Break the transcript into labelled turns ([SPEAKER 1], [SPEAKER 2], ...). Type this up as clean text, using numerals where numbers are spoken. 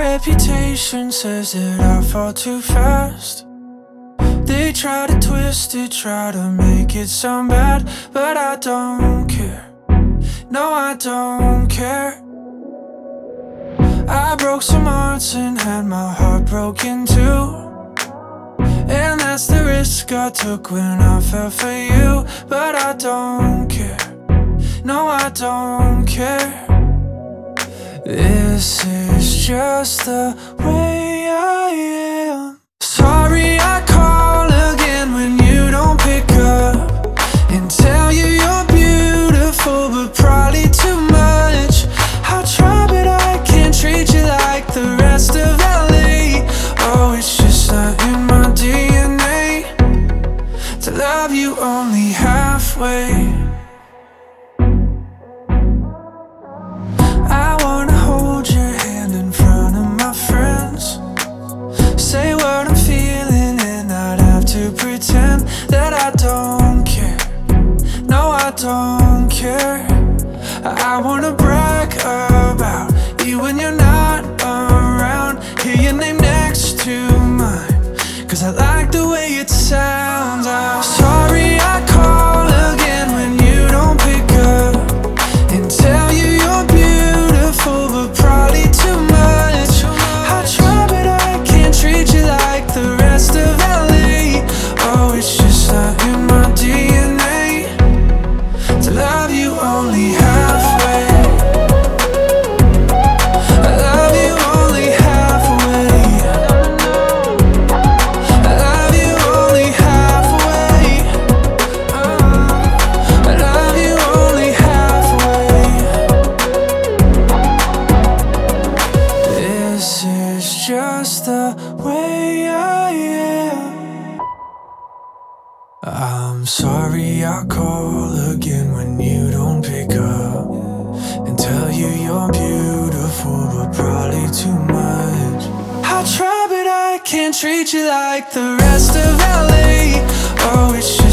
[SPEAKER 1] reputation says that I fall too fast. They try to twist it, try to make it sound bad, but I don't care. No, I don't care. I broke some hearts and had my heart broken too, and that's the risk I took when I fell for you. But I don't care. No, I don't care. This is just the way I am. Sorry I call again when you don't pick up, and tell you you're beautiful but probably too much. I'll try but I can't treat you like the rest of LA. Oh, it's just not in my DNA to love you only halfway. I wanna hold your hand in front of my friends, say what I'm feeling and not have to pretend that I don't care. No, I don't care. I wanna brag about you when you're not around, hear your name next to mine, 'cause I like the way it sounds. I'm sorry I call again when you don't pick up, and tell you you're beautiful but probably too much. I try but I can't treat you like the rest of LA. Oh, it's just not in my DNA to love you only halfway. I love you only halfway. I love you only halfway. I love you only halfway. This is just the way I am. I'm sorry I call again when you don't pick up, and tell you you're beautiful but probably too much. I try but I can't treat you like the rest of LA. Oh, it's just